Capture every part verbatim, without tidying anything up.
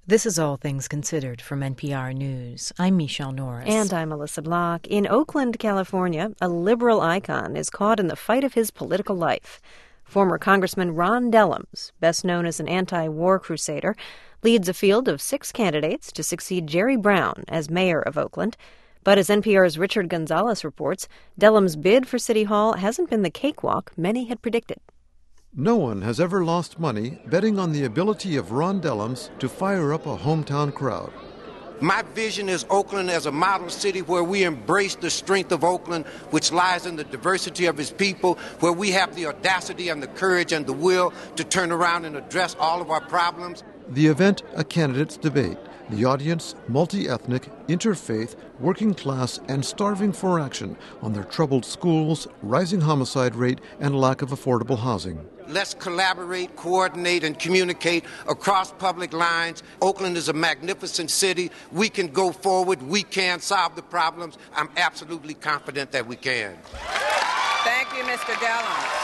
This is All Things Considered from N P R News. I'm Michelle Norris. And I'm Melissa Block. In Oakland, California, a liberal icon is caught in the fight of his political life. Former Congressman Ron Dellums, best known as an anti-war crusader, leads a field of six candidates to succeed Jerry Brown as mayor of Oakland. But as N P R's Richard Gonzalez reports, Dellums' bid for City Hall hasn't been the cakewalk many had predicted. No one has ever lost money betting on the ability of Ron Dellums to fire up a hometown crowd. My vision is Oakland as a model city where we embrace the strength of Oakland, which lies in the diversity of its people, where we have the audacity and the courage and the will to turn around and address all of our problems. The event, a candidates' debate. The audience, multi-ethnic, interfaith, working class, and starving for action on their troubled schools, rising homicide rate, and lack of affordable housing. Let's collaborate, coordinate, and communicate across public lines. Oakland is a magnificent city. We can go forward. We can solve the problems. I'm absolutely confident that we can. Thank you, Mister Dellums.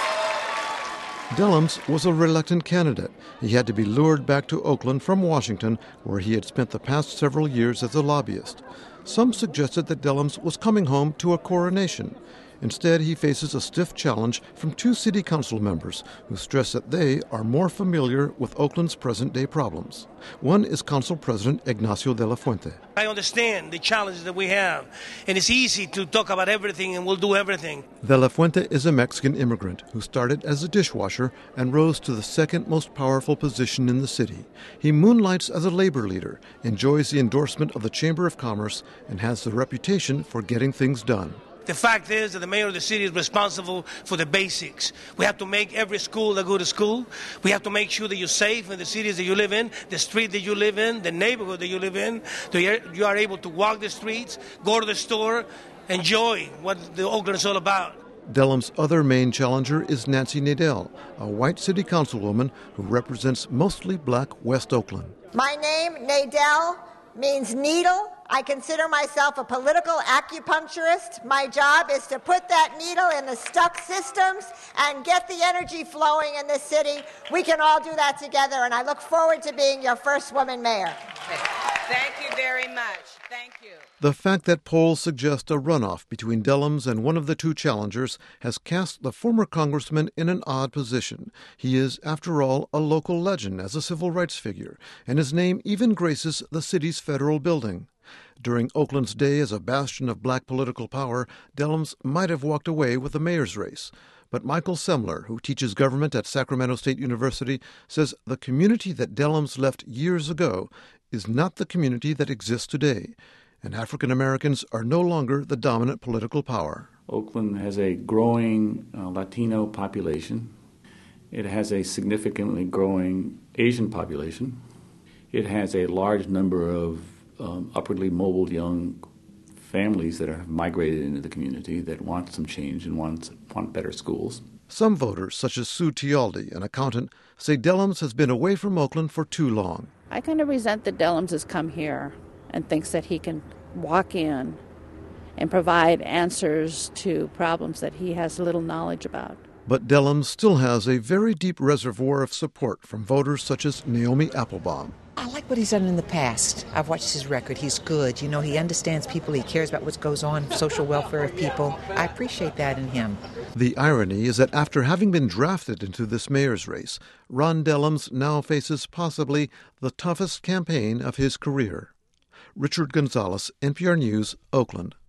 Dellums was a reluctant candidate. He had to be lured back to Oakland from Washington, where he had spent the past several years as a lobbyist. Some suggested that Dellums was coming home to a coronation. Instead, he faces a stiff challenge from two city council members who stress that they are more familiar with Oakland's present-day problems. One is Council President Ignacio de la Fuente. I understand the challenges that we have, and it's easy to talk about everything and we'll do everything. De la Fuente is a Mexican immigrant who started as a dishwasher and rose to the second most powerful position in the city. He moonlights as a labor leader, enjoys the endorsement of the Chamber of Commerce, and has the reputation for getting things done. The fact is that the mayor of the city is responsible for the basics. We have to make every school a good school. We have to make sure that you're safe in the cities that you live in, the street that you live in, the neighborhood that you live in. That you are able to walk the streets, go to the store, enjoy what the Oakland is all about. Dellums' other main challenger is Nancy Nadel, a white city councilwoman who represents mostly black West Oakland. My name, Nadel, means needle. I consider myself a political acupuncturist. My job is to put that needle in the stuck systems and get the energy flowing in the city. We can all do that together, and I look forward to being your first woman mayor. Thank you very much. Thank you. The fact that polls suggest a runoff between Dellums and one of the two challengers has cast the former congressman in an odd position. He is, after all, a local legend as a civil rights figure, and his name even graces the city's federal building. During Oakland's day as a bastion of black political power, Dellums might have walked away with the mayor's race. But Michael Semler, who teaches government at Sacramento State University, says the community that Dellums left years ago is not the community that exists today, and African Americans are no longer the dominant political power. Oakland has a growing uh, Latino population. It has a significantly growing Asian population. It has a large number of um, upwardly mobile young families that have migrated into the community that want some change and want, want better schools. Some voters, such as Sue Tialdi, an accountant, say Dellums has been away from Oakland for too long. I kind of resent that Dellums has come here and thinks that he can walk in and provide answers to problems that he has little knowledge about. But Dellums still has a very deep reservoir of support from voters such as Naomi Applebaum. I like what he's done in the past. I've watched his record. He's good. You know, he understands people. He cares about what goes on, social welfare of people. I appreciate that in him. The irony is that after having been drafted into this mayor's race, Ron Dellums now faces possibly the toughest campaign of his career. Richard Gonzalez, N P R News, Oakland.